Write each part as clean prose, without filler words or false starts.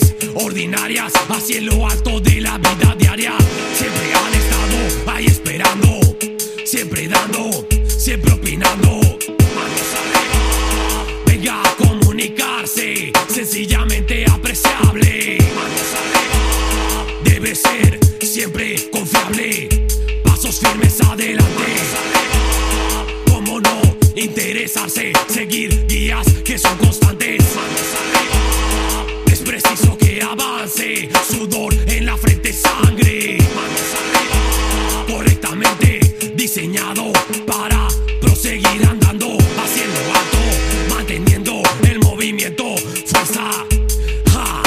ordinarias, así en lo alto de la vida diaria. Siempre han estado ahí esperando, siempre dando, siempre opinando. Manos arriba, venga a comunicarse, sencillamente apreciable. Manos arriba, debe ser siempre confiable, pasos firmes adelante. Cómo no interesarse, seguir guías que son constantes. Manos arriba, es preciso que avance, sudor en la frente, sangre. Manos arriba, correctamente diseñado para proseguir andando, haciendo alto, manteniendo el movimiento, fuerza. ¡Ja!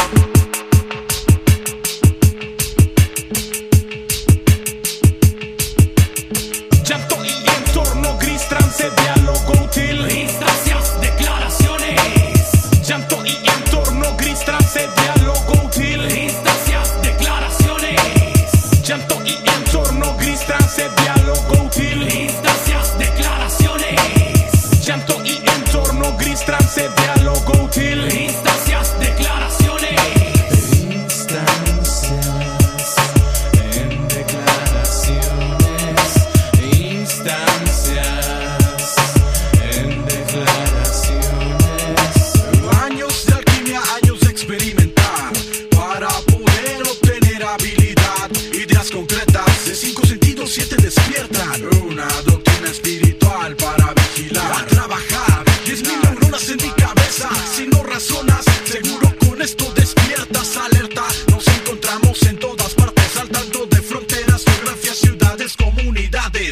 Llanto y entorno gris, trance, diálogo útil. Instancias, declaraciones. Llanto y entorno gris, trance, diálogo útil. Instancias, declaraciones. Llanto y entorno gris, trance, diálogo útil. Instancias, declaraciones. Llanto y entorno gris, trance, diálogo útil. Instancias, declaraciones. Instancias en declaraciones. Instancias en declaraciones. Años de alquimia, años de experimentar para poder obtener habilidad. Ideas concretas de 5 sentidos, 7 despiertan. Una doctrina espiritual para vigilar, a trabajar. 10.000 neuronas en mi cabeza. Si no razonas, seguro con esto despiertas alerta. Nos encontramos en todas partes, saltando de fronteras, geografías, ciudades, comunidades.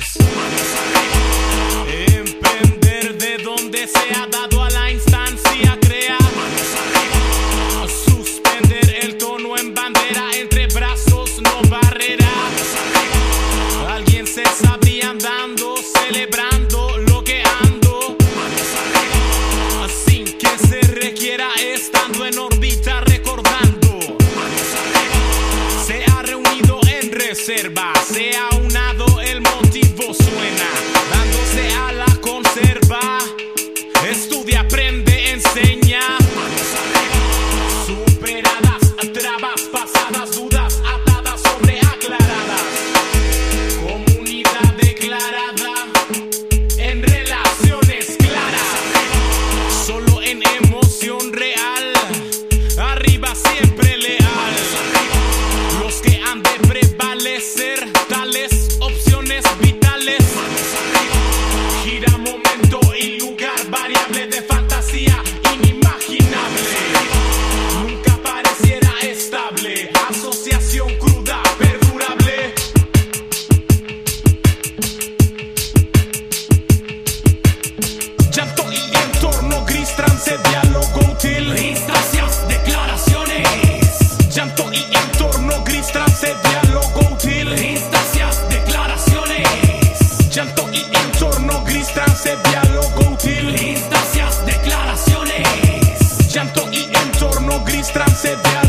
Emprender de donde se ha dado a la instancia, crea. Suspender el tono en bandera, entre brazos no barrera. Alguien se sabría andando, celebrando lo que ando, sin que se requiera estando en órbita recordando. Se ha reunido en reserva, se ha unado, el motivo suena, dándose a la conserva. Estudia, aprende, enseña. Superadas, trabas pasadas, dudas atadas sobre aclaradas. Comunidad declarada en relaciones claras. Solo en emoción real, arriba siempre leal. Los que han de prevalecer, tales opciones vitales. Gira momento y lugar, variable de fantasía inimaginable. Nunca pareciera estable, asociación cruda, perdurable. Llanto y entorno gris, trance, diálogo útil. Instancias, declaraciones. Llanto y entorno gris, trance, diálogo útil. Instancias, declaraciones. Llanto y entorno gris, trance, diálogo útil. Instancias, declaraciones. Llanto y entorno gris, trance, diálogo